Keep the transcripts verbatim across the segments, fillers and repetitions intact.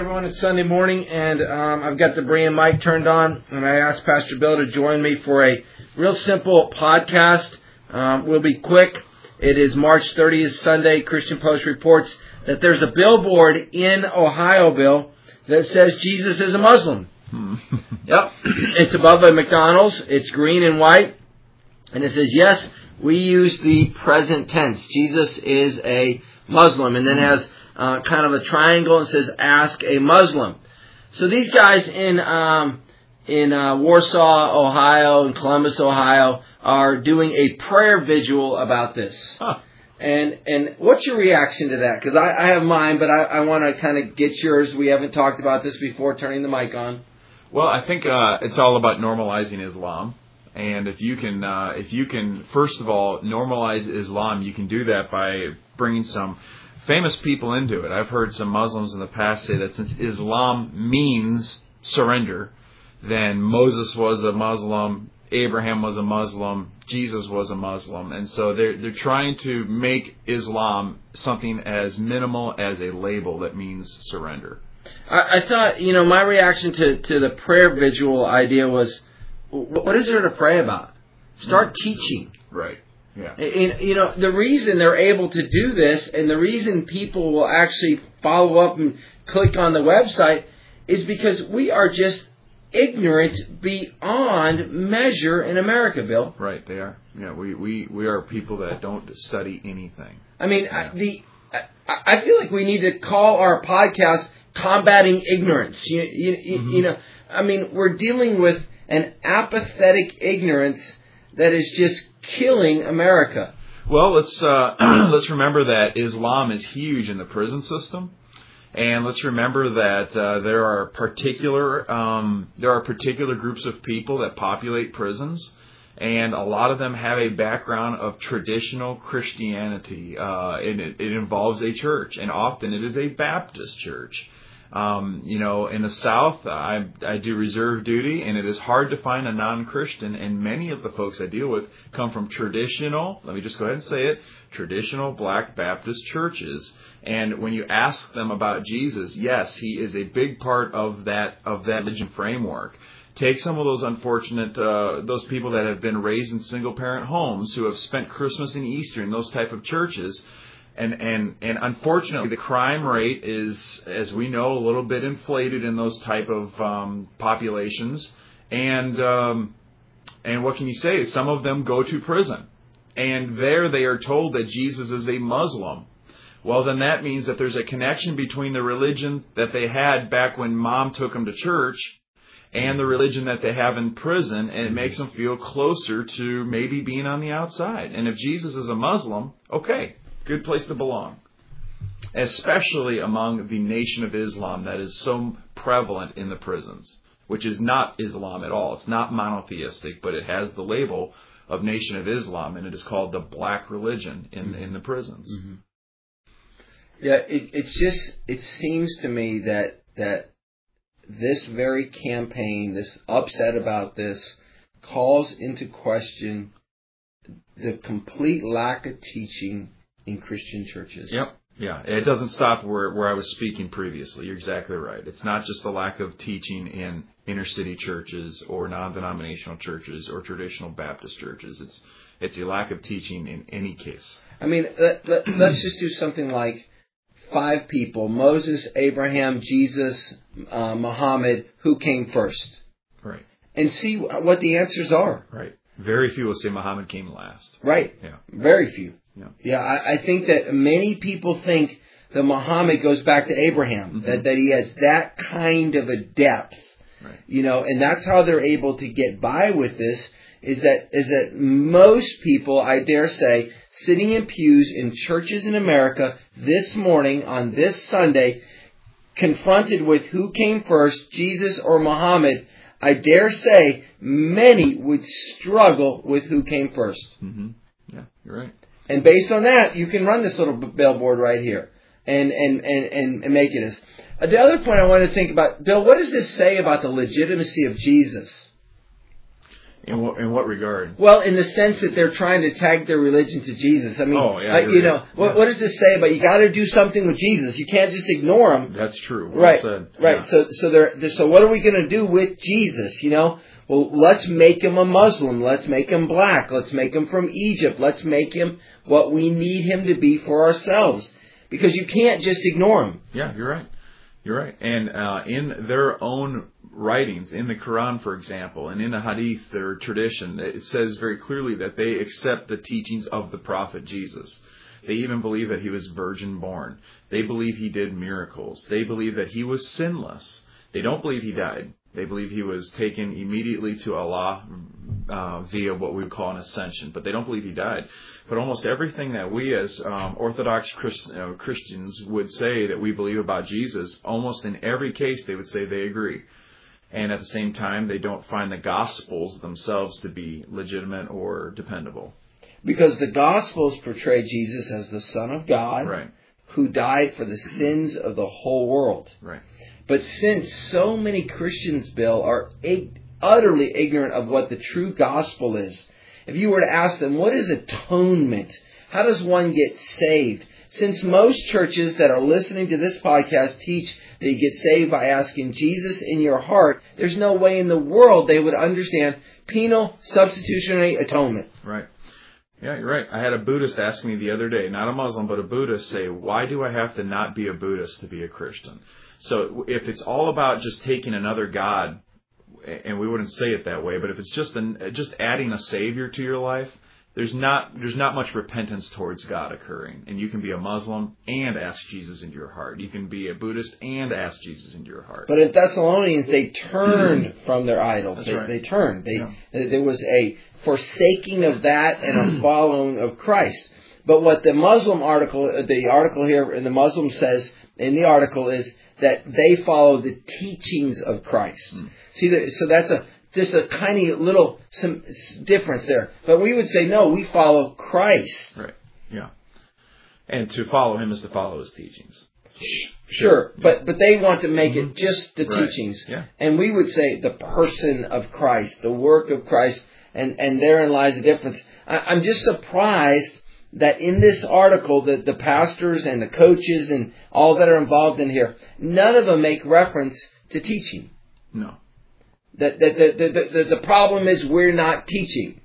everyone. It's Sunday morning, and um, I've got the Berean mic turned on, and I asked Pastor Bill to join me for a real simple podcast. Um, we'll be quick. It is March thirtieth, Sunday. Christian Post reports that there's a billboard in Ohio, Bill, that says Jesus is a Muslim. Yep. It's above a McDonald's. It's green and white, and it says, yes, we use the present tense. Jesus is a Muslim, and then has uh, kind of a triangle and says, ask a Muslim. So these guys in um, in uh, Warsaw, Ohio, and Columbus, Ohio, are doing a prayer vigil about this. Huh. And and what's your reaction to that? Because I, I have mine, but I, I want to kind of get yours. We haven't talked about this before, turning the mic on. Well, I think uh, it's all about normalizing Islam. And if you can, uh, if you can, first of all, normalize Islam, you can do that by bringing some famous people into it. I've heard some Muslims in the past say that since Islam means surrender, then Moses was a Muslim, Abraham was a Muslim, Jesus was a Muslim. And so they're, they're trying to make Islam something as minimal as a label that means surrender. I, I thought, you know, my reaction to, to the prayer vigil idea was, what is there to pray about? Start mm-hmm. teaching. Right. Yeah. And, you know, the reason they're able to do this and the reason people will actually follow up and click on the website is because we are just ignorant beyond measure in America, Bill. Right, they are. Yeah, we, we, we are people that don't study anything. I mean, yeah. I, the I, I feel like we need to call our podcast Combating Ignorance. You, you, mm-hmm. you know, I mean, we're dealing with an apathetic ignorance that is just killing America. Well, let's uh, let's remember that Islam is huge in the prison system, and let's remember that uh, there are particular um, there are particular groups of people that populate prisons, and a lot of them have a background of traditional Christianity. Uh, and it, it involves a church, and often it is a Baptist church. Um, you know, in the South, I, I do reserve duty, and it is hard to find a non-Christian, and many of the folks I deal with come from traditional, let me just go ahead and say it, traditional Black Baptist churches. And when you ask them about Jesus, yes, he is a big part of that, of that religion framework. Take some of those unfortunate, uh, those people that have been raised in single-parent homes, who have spent Christmas and Easter in those type of churches. And, and and unfortunately, the crime rate is, as we know, a little bit inflated in those type of um, populations. And um, and what can you say? Some of them go to prison. And there they are told that Jesus is a Muslim. Well, then that means that there's a connection between the religion that they had back when Mom took them to church and the religion that they have in prison. And it makes them feel closer to maybe being on the outside. And if Jesus is a Muslim, okay. Good place to belong, especially among the Nation of Islam that is so prevalent in the prisons, which is not Islam at all. It's not monotheistic, but it has the label of Nation of Islam, and it is called the black religion in, mm-hmm. in the prisons. Mm-hmm. Yeah, it, it's just, it seems to me that that this very campaign, this upset about this, calls into question the complete lack of teaching in Christian churches. Yep. Yeah. It doesn't stop where, where I was speaking previously. You're exactly right. It's not just a lack of teaching in inner city churches or non-denominational churches or traditional Baptist churches. It's it's a lack of teaching in any case. I mean, let, let, let's just do something like five people: Moses, Abraham, Jesus, uh, Muhammad. Who came first? Right. And see what the answers are. Right. Very few will say Muhammad came last. Right. Yeah. Very few. Yeah, yeah I, I think that many people think that Muhammad goes back to Abraham, mm-hmm. that, that he has that kind of a depth, right. you know, and that's how they're able to get by with this, is that is that most people, I dare say, sitting in pews in churches in America this morning on this Sunday, confronted with who came first, Jesus or Muhammad, I dare say many would struggle with who came first. Mm-hmm. Yeah, you're right. And based on that, you can run this little billboard right here and, and, and, and make it as. Uh, the other point I want to think about, Bill, what does this say about the legitimacy of Jesus? In what, in what regard? Well, in the sense that they're trying to tag their religion to Jesus. I mean, oh, yeah, uh, you know, yeah. what, what does this say about you got to do something with Jesus? You can't just ignore him. That's true. Well right, said. right. Yeah. So, so they're, so what are we going to do with Jesus? You know, well, let's make him a Muslim. Let's make him black. Let's make him from Egypt. Let's make him what we need him to be for ourselves. Because you can't just ignore him. Yeah, you're right. You're right. And uh, in their own writings, in the Quran, for example, and in the Hadith, their tradition, it says very clearly that they accept the teachings of the Prophet Jesus. They even believe that he was virgin born. They believe he did miracles. They believe that he was sinless. They don't believe he died. They believe he was taken immediately to Allah uh, via what we would call an ascension. But they don't believe he died. But almost everything that we as um, Orthodox Christ, uh, Christians would say that we believe about Jesus, almost in every case they would say they agree. And at the same time, they don't find the Gospels themselves to be legitimate or dependable. Because the Gospels portray Jesus as the Son of God, right, who died for the sins of the whole world. Right. But since so many Christians, Bill, are ig- utterly ignorant of what the true gospel is, if you were to ask them, what is atonement? How does one get saved? Since most churches that are listening to this podcast teach that you get saved by asking Jesus in your heart, there's no way in the world they would understand penal substitutionary atonement. Right. Yeah, you're right. I had a Buddhist ask me the other day, not a Muslim, but a Buddhist, say, why do I have to not be a Buddhist to be a Christian? So if it's all about just taking another God, and we wouldn't say it that way, but if it's just an, just adding a savior to your life, there's not there's not much repentance towards God occurring. And you can be a Muslim and ask Jesus into your heart. You can be a Buddhist and ask Jesus into your heart. But in Thessalonians, they turned from their idols. That's they, right. they turned. They, Yeah. There was a forsaking of that and a following of Christ. But what the Muslim article, the article here in the Muslim says in the article is that they follow the teachings of Christ. Mm. See, so that's a just a tiny little some difference there. But we would say, no, we follow Christ. Right. Yeah. And to follow him is to follow his teachings. Sure, yeah. but but they want to make mm-hmm. it just the right. teachings. Yeah. And we would say the person of Christ, the work of Christ, and, and therein lies the difference. I, I'm just surprised that in this article, the, the pastors and the coaches and all that are involved in here, none of them make reference to teaching. No. That the, the, the, the, the problem is we're not teaching.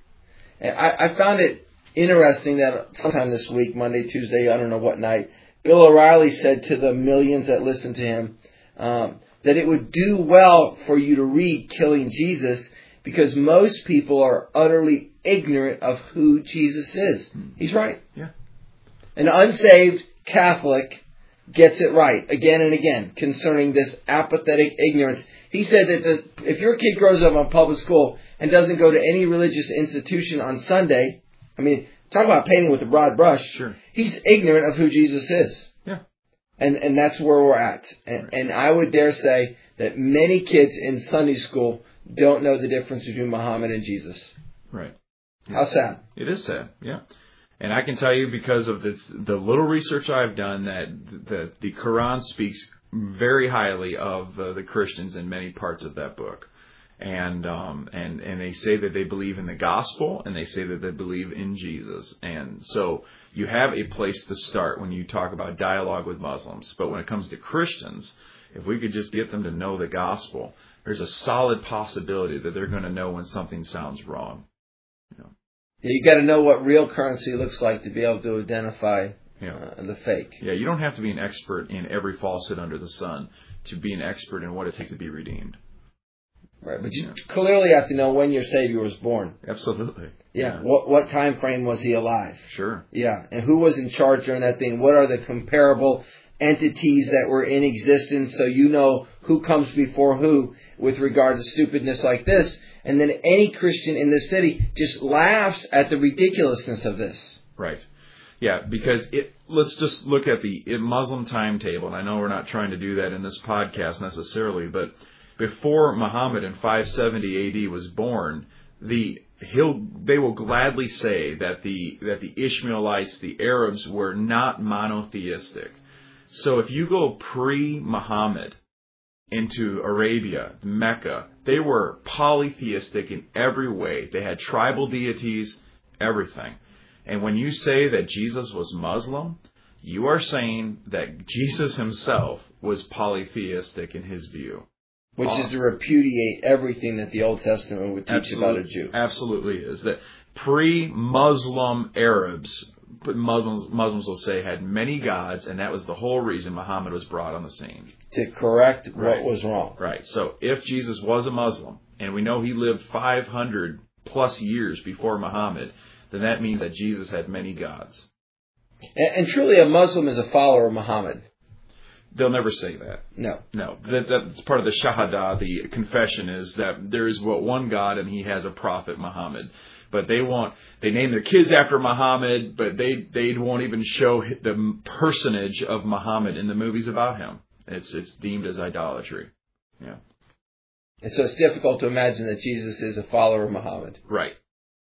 I, I found it interesting that sometime this week, Monday, Tuesday, I don't know what night, Bill O'Reilly said to the millions that listened to him um, that it would do well for you to read Killing Jesus because most people are utterly ignorant of who Jesus is. He's right. Yeah. An unsaved Catholic gets it right again and again concerning this apathetic ignorance. He said that the, if your kid grows up in public school and doesn't go to any religious institution on Sunday, I mean, talk about painting with a broad brush. Sure. He's ignorant of who Jesus is. Yeah. And and that's where we're at. And, right. and I would dare say that many kids in Sunday school don't know the difference between Muhammad and Jesus. Right. How sad. It is sad, yeah. And I can tell you because of the, the little research I've done that the, the Quran speaks very highly of uh, the Christians in many parts of that book. And um, and and they say that they believe in the gospel, and they say that they believe in Jesus. And so you have a place to start when you talk about dialogue with Muslims. But when it comes to Christians, if we could just get them to know the gospel, there's a solid possibility that they're going to know when something sounds wrong. You know? Yeah, you got to know what real currency looks like to be able to identify yeah. uh, the fake. Yeah, you don't have to be an expert in every falsehood under the sun to be an expert in what it takes to be redeemed. Right, but you yeah. clearly have to know when your Savior was born. Absolutely. Yeah. yeah. What what time frame was he alive? Sure. Yeah. And who was in charge during that thing? What are the comparable entities that were in existence so you know who comes before who with regard to stupidness like this? And then any Christian in this city just laughs at the ridiculousness of this. Right. Yeah, because it, let's just look at the Muslim timetable. And I know we're not trying to do that in this podcast necessarily, but before Muhammad in five seventy A D was born, the he'll they will gladly say that the that the Ishmaelites, the Arabs, were not monotheistic. So if you go pre-Muhammad, into Arabia, Mecca, they were polytheistic in every way. They had tribal deities, everything. And when you say that Jesus was Muslim, you are saying that Jesus himself was polytheistic in his view. Which is to repudiate everything that the Old Testament would teach Absolute, about a Jew. Absolutely is. That pre-Muslim Arabs, Muslims, Muslims will say, had many gods, and that was the whole reason Muhammad was brought on the scene. To correct what Right. was wrong. Right. So if Jesus was a Muslim, and we know he lived five hundred plus years before Muhammad, then that means that Jesus had many gods. And, and truly a Muslim is a follower of Muhammad. They'll never say that. No. No. That, that's part of the Shahada, the confession, is that there is but one God and he has a prophet, Muhammad. But they won't, they name their kids after Muhammad, but they, they won't even show the personage of Muhammad in the movies about him. It's, it's deemed as idolatry. Yeah. And so it's difficult to imagine that Jesus is a follower of Muhammad. Right.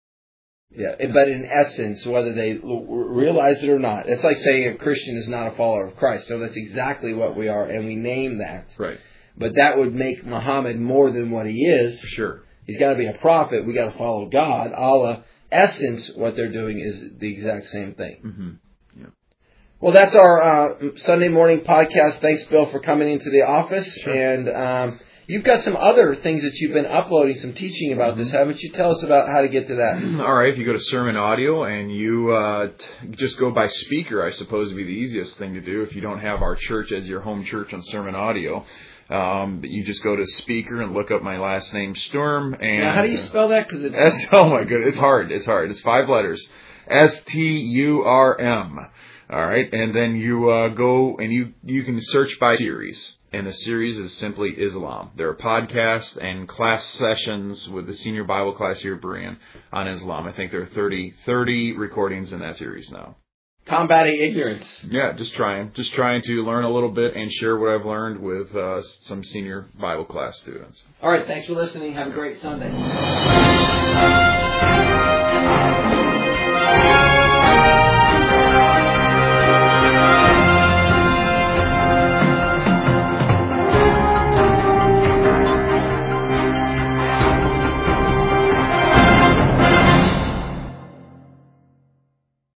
Yeah, but in essence, whether they realize it or not, it's like saying a Christian is not a follower of Christ. So that's exactly what we are, and we name that. Right. But that would make Muhammad more than what he is. Sure. He's got to be a prophet. We got to follow God. Allah, essence, what they're doing is the exact same thing. Mm-hmm. Yeah. Well, that's our uh, Sunday morning podcast. Thanks, Bill, for coming into the office. Sure. And um, you've got some other things that you've been uploading, some teaching about mm-hmm. this, haven't you? Tell us about how to get to that. All right. If you go to Sermon Audio and you uh, t- just go by speaker, I suppose would be the easiest thing to do if you don't have our church as your home church on Sermon Audio. Um, you just go to speaker and look up my last name, Sturm. And now, how do you spell that? Because it's oh my goodness, it's hard. It's hard. It's five letters. S T U R M. All right, and then you uh, go and you you can search by series, and the series is simply Islam. There are podcasts and class sessions with the senior Bible class here at Berean on Islam. I think there are thirty, thirty recordings in that series now. Combating ignorance. Yeah, just trying, just trying to learn a little bit and share what I've learned with uh, some senior Bible class students. All right, thanks for listening. Have a great Sunday.